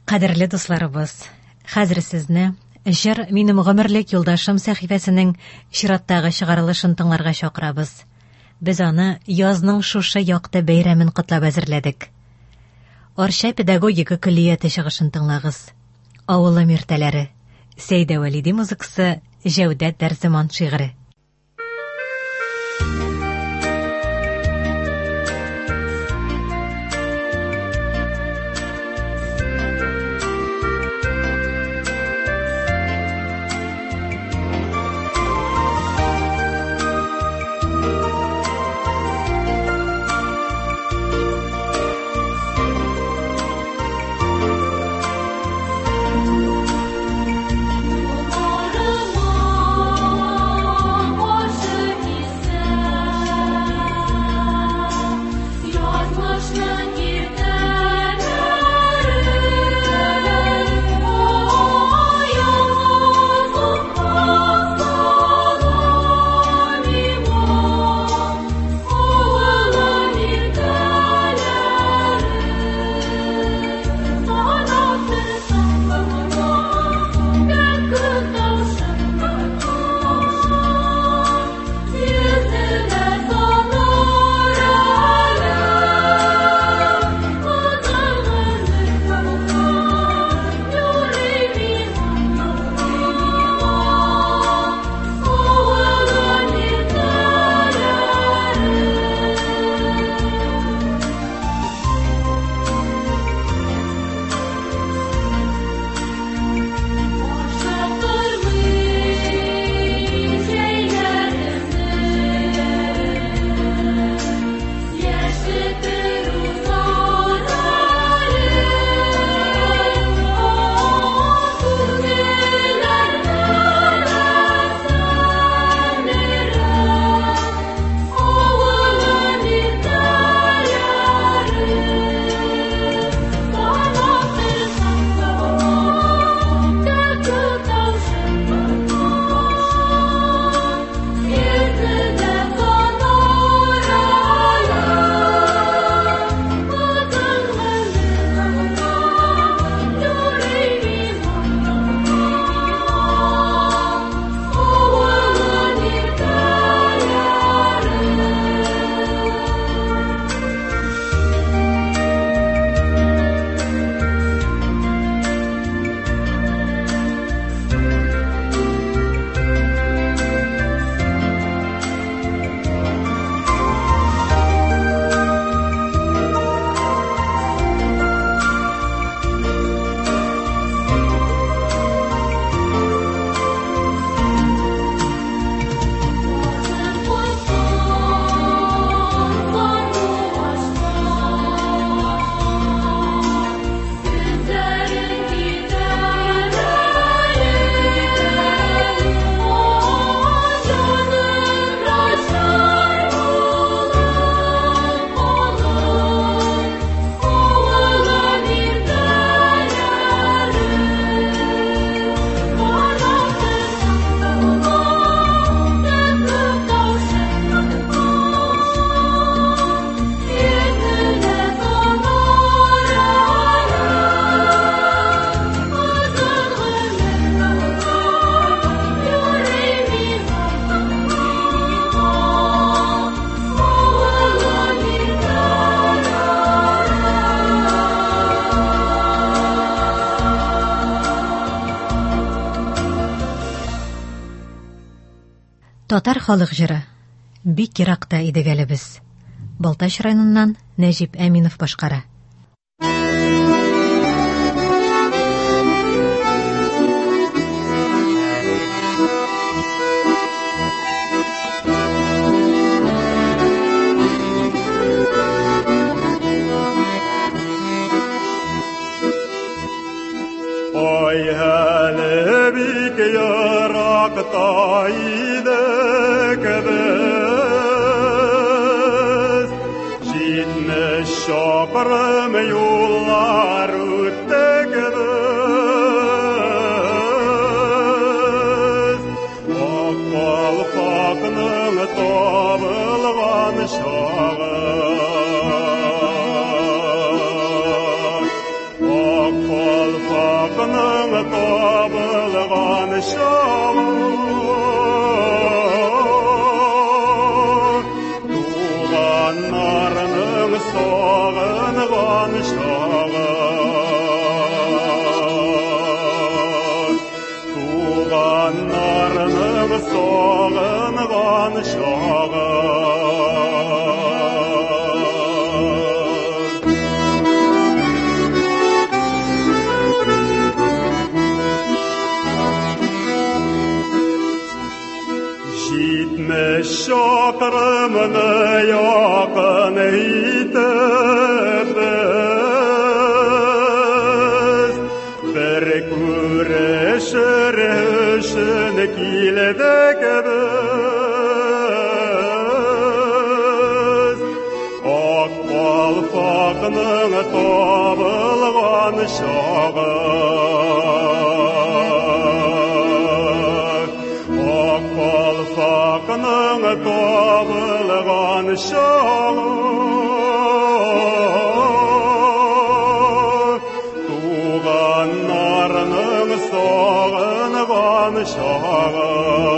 Кадерле дусларыбыз, хәзер сезне «Җыр минем гомерлек юлдашым» сәхифәсенең чираттагы чыгарылышын тыңларга чакырабыз. Без аны язның шушы якты бәйрәмен котлап әзерләдек. Арча педагогика көллияте чыгышын тыңлагыз. Авылым иртәләре. Сәйдә Вәлиди музыкасы, Җәүдәт Дәрзиман шигыре. Татар халык җыры. Бик еракта идек әле без. Балтач районыннан Нәҗип Әминов башкара. Ой, әле бик еракта идек без, җитмеш чакрым юллар үттек без. Ак калфакның табылган чагы, ак табылған шағы туғандарының сағынған шағы туғандарының сағынған шағы Şakrımını yakın itip bir küreşir üçün kildik biz Ak balfaqның табылған шағы Balfaqның табылған шағы туғандарының сағынған шағы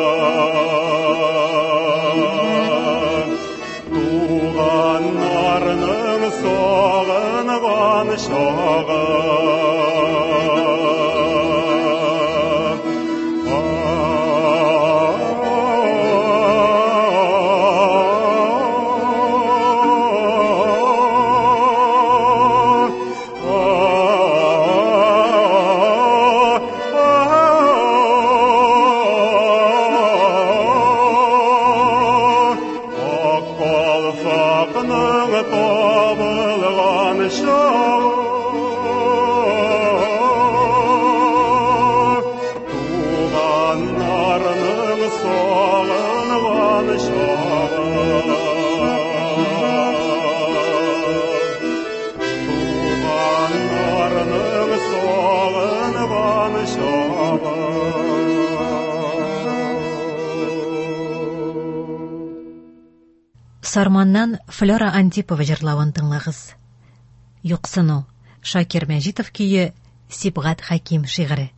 туғандарының сағынған шағы табылған шағы туғандарының сағынған шағы туғандарының сағынған шағы Сарманнан Флора Антипова җырлавын тыңлагыз. Юксыну Шакир Мәҗитов көе, Сибгат Хаким шигыре.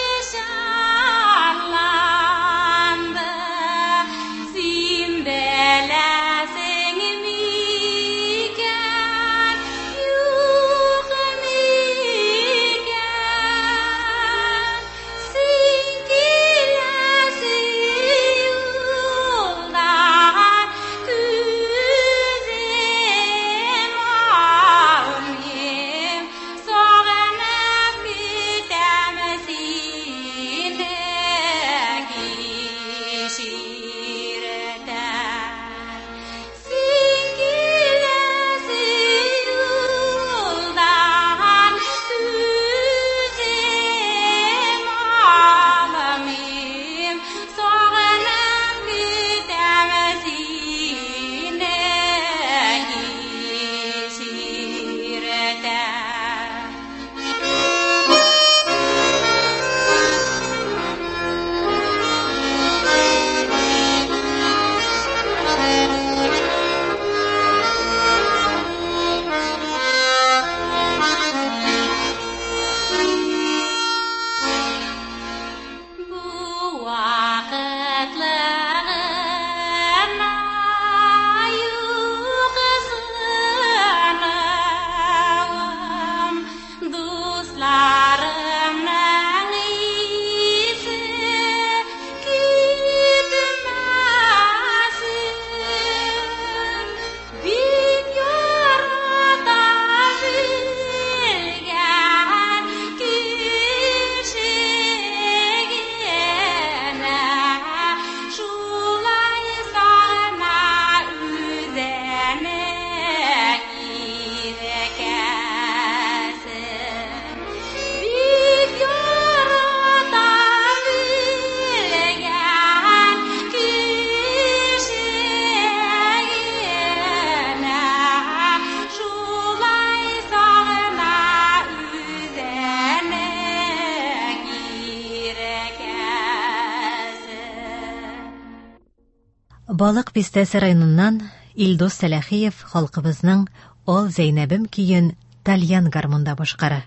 There Балык Бистәсе районыннан Илдус Сәләхиев халкыбызның «Ол Зәйнәбем» көен тальян гармунда башкара.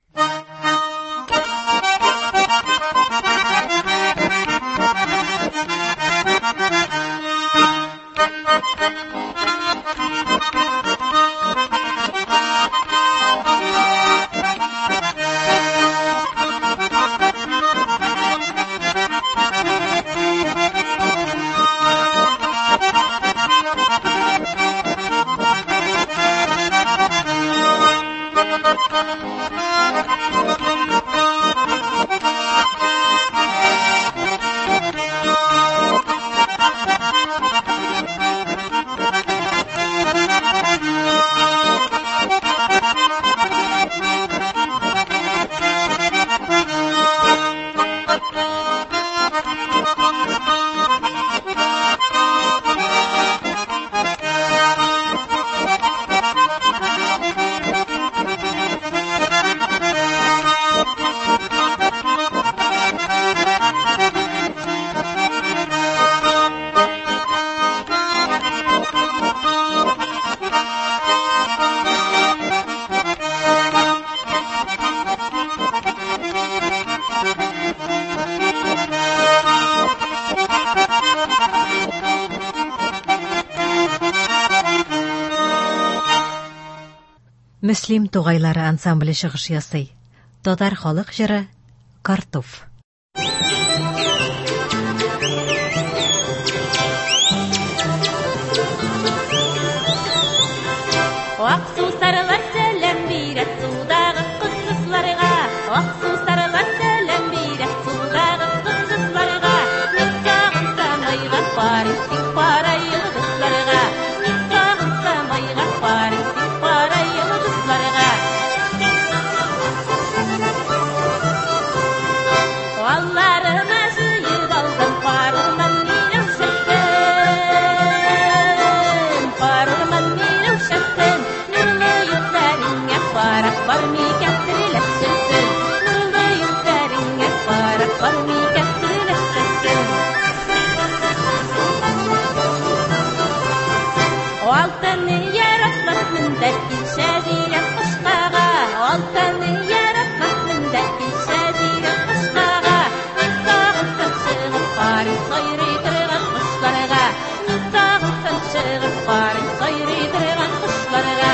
Мөслим тугайлары ансамбле чыгыш ясый. Татар халык җыры «Картуф». Аксу сарылар сәлем бирә судагы кызларга, аксу сарылар сәлем бирә судагы кызларга, никагын самайга парик пара йылдызларга, никагын самайга парик пара йылдызларга. Алларыма җыйып алдым парырман минем шәттен, парырман минем шәттен. Парми кәстреләштерсен, нурлы йөзләреңә парак парми кәстреләштерсен. Алтынны яратмас миндә килсә җирә кышкага, алтынны яратмас миндә килсә җирә кышкага. Никагын чыгып пари сайрый торган кышларга, никагын чыгып пари сайрый торган кышларга.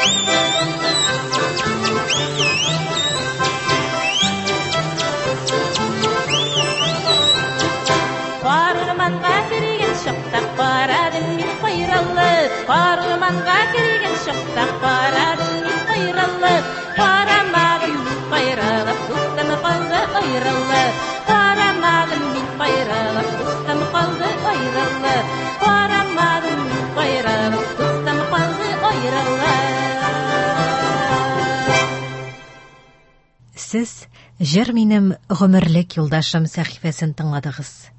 Парырманга кирген шакта парадым мин кайраллы, парырманга кирген шакта парадым мин кайраллы, парамагым мин кайралып дустым калды айрылы, парамагым мин кайралып дустым калды айрылы, парамагым мин кайралып дустым калды айрылы. Сез җыр минем гомерлек юлдашым сәхифәсен тыңладыгыз.